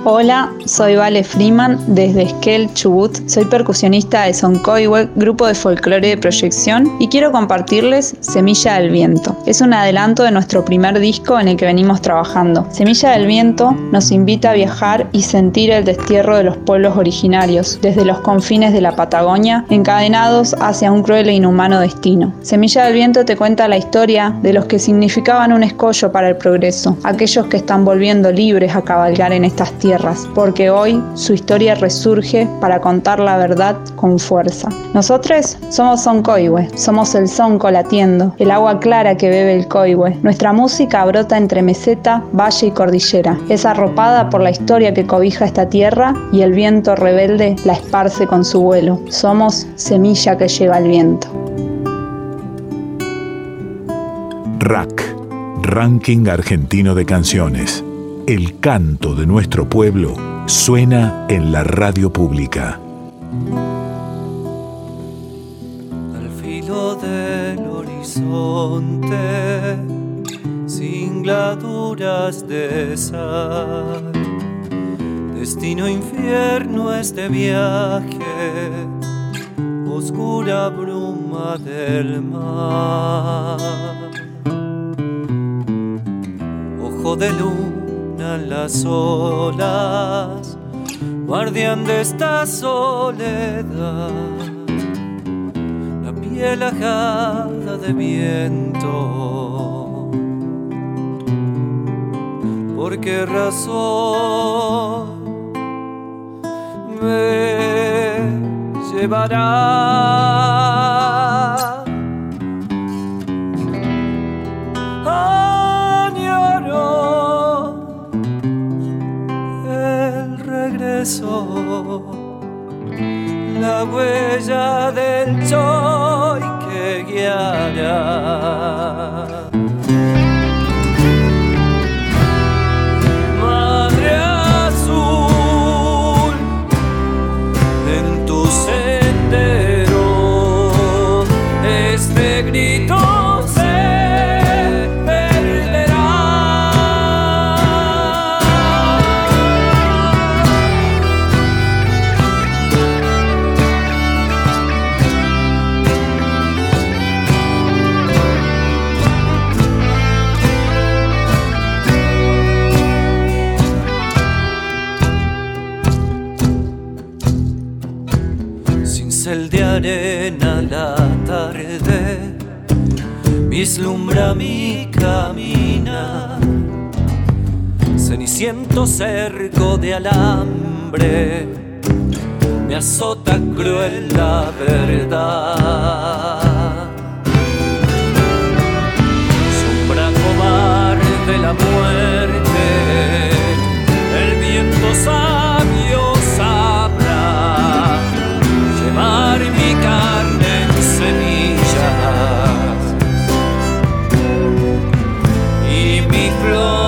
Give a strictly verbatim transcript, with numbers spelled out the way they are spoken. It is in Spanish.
Hola, soy Vale Freeman desde Esquel, Chubut. Soy percusionista de Soncoihue, grupo de folclore de proyección, y quiero compartirles Semilla del Viento. Es un adelanto de nuestro primer disco en el que venimos trabajando. Semilla del Viento nos invita a viajar y sentir el destierro de los pueblos originarios, desde los confines de la Patagonia, encadenados hacia un cruel e inhumano destino. Semilla del Viento te cuenta la historia de los que significaban un escollo para el progreso, aquellos que están volviendo libres a cabalgar en estas tierras, porque hoy su historia resurge para contar la verdad con fuerza. Nosotros somos Soncoihue, somos el sonco latiendo, el agua clara que bebe el coihue. Nuestra música brota entre meseta, valle y cordillera. Es arropada por la historia que cobija esta tierra y el viento rebelde la esparce con su vuelo. Somos semilla que lleva el viento. R A C, Ranking Argentino de Canciones. El canto de nuestro pueblo suena en la radio pública. Al filo del horizonte, singladuras de sal, destino infierno este viaje, oscura bruma del mar. Ojo de luna las olas, guardián de esta soledad, la piel ajada de viento. ¿Por qué razón me llevará? La huella del choy que guiará. Madre azul, en tu sendero este grito el de arena la tarde vislumbra mi caminar, ceniciento cerco de alambre me azota cruel la verdad. Sombra cobarde la muerte, el viento sabio sabrá llevar mi carne en semillas y mi flor